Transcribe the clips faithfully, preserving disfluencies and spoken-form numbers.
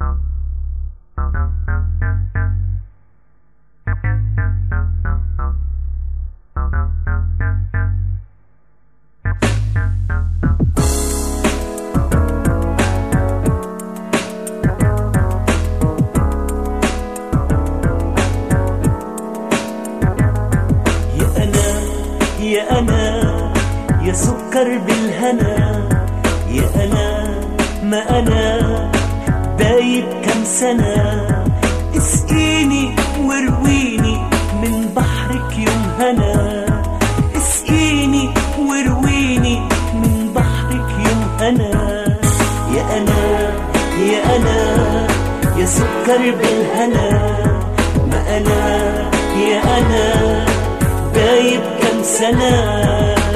يا أنا يا سكر بالهنا، يا أنا ما أنا دايب كم سنة، اسقيني وارويني من بحرك يوم هنا، اسقيني وارويني من بحرك يوم هنا. يا أنا يا أنا يا سكر بالهنا، ما أنا يا أنا دايب كم سنة.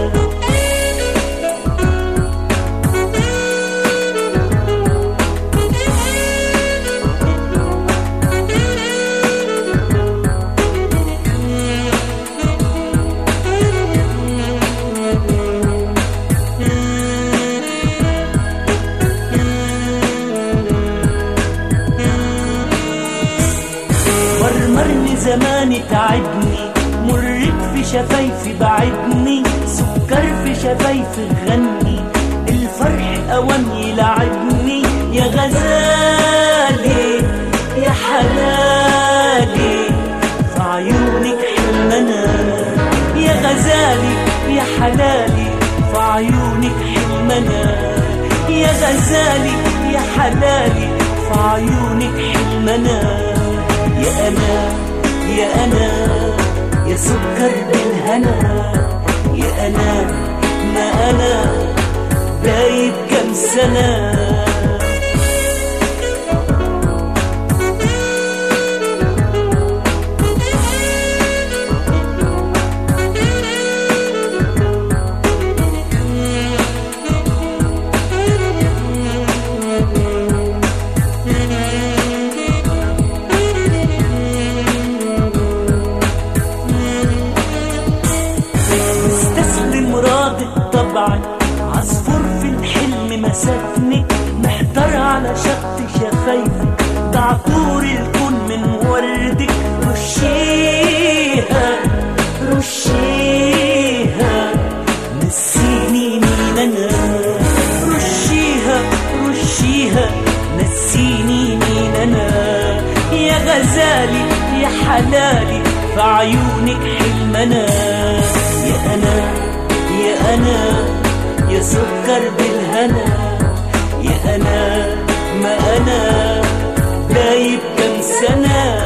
مرمرني زماني تعبني، مرك في شفايفي بعدني، سكر في شفايفي غني، الفرح أوام يلعبني. يا غزالي يا حلالي في عيونك حلمنا، يا غزالي يا حلالي في عيونك حلمنا، يا غزالي يا حلالي في عيونك حلمنا. يا أنا يا أنا يا سكر بالهنا، يا أنا ما أنا دايب كم سنة. طبعا عصفور في الحلم مسكني، محتار على شط شفايفك، ده عطور الكون من وردك. رشيها رشيها نسيني مين انا، رشيها رشيها نسيني مين انا. يا غزالي يا حلالي في عيونك حلمنا. يا أنا يا أنا يا سكر بالهنا، يا أنا ما أنا دايب كم سنة.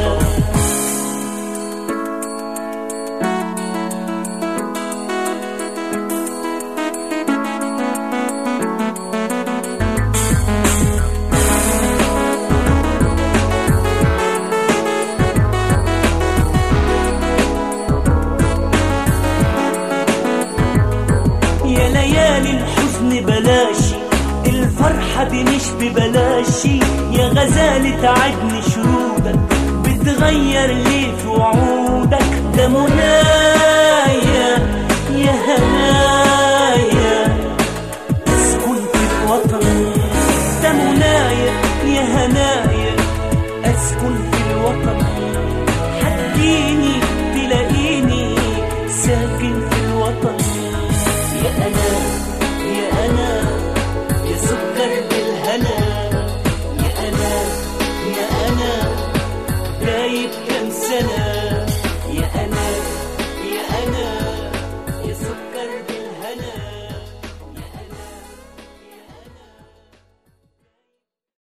يا ليالي الحزن بلاشي، الفرحة دي مش ببلاشي، يا غزالي تعبني شرودك، بتغير ليه في وعودك، ده مناك